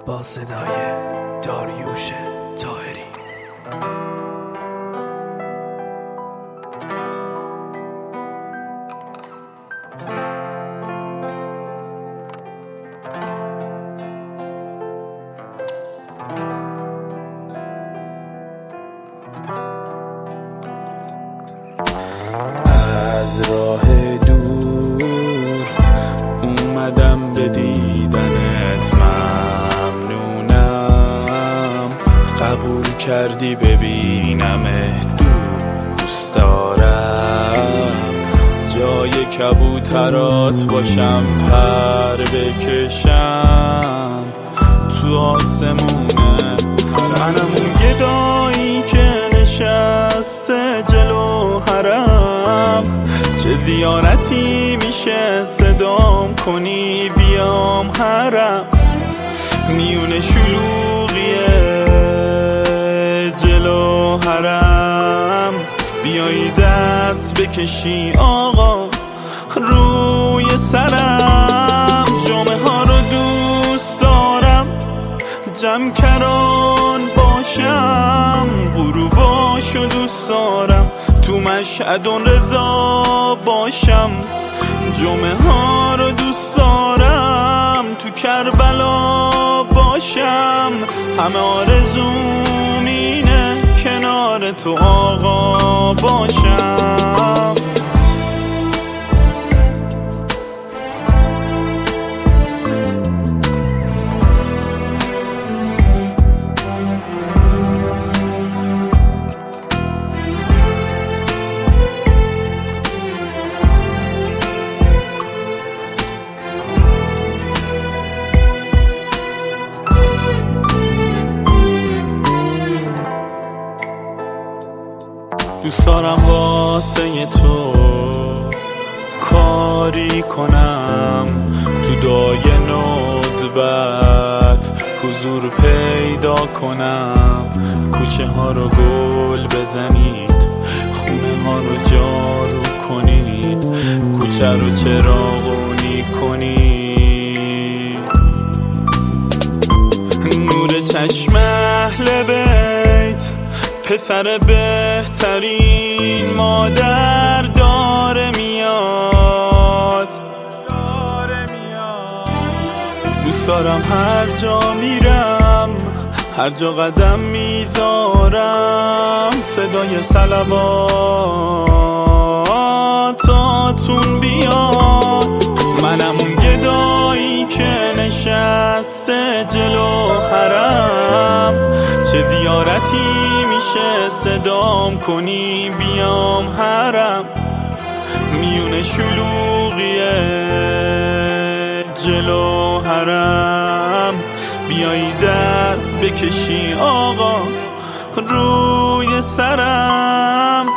با صدای داریوش طاهری. از راه دور اومدم به دیدنت، ممنونم قبول کردی ببینمت. دوست دارم جای کبوترات باشم، پر بکشم تو آسمونه. منم اون گدایی که نشسته جلو حرم، چه زیارتی میشه صدام کنی بیام حرم. میونه شلوغیه جلو حرم، بیایی دست بکشی آقا روی سرم. جامعه ها رو دوست دارم جمع کران باشم، غروباشو دوست دارم تو مشهد رضا باشم. جمعه ها رو دوست دارم تو کربلا باشم، همه آرزوم اینه کنار تو آقا باشم. دوست دارم واسه تو کاری کنم، تو دای ندبت حضور پیدا کنم. کوچه ها رو گل بزنید، خونه ها رو جارو کنید، کوچه رو چراغونی کنید. نور چشم اهل بیت، پسر بهترین مادر داره میاد. دوست دارم هر جا میرم، هر جا قدم میذارم، صدای صلواتاتون بیاد. منم اون گدایی که نشسته جلو حرم، چه زیارتی میشه صدام کنی بیام حرم. میونه شلوغیه جلو حرم، بیایی دست بکشی آقا روی سرم.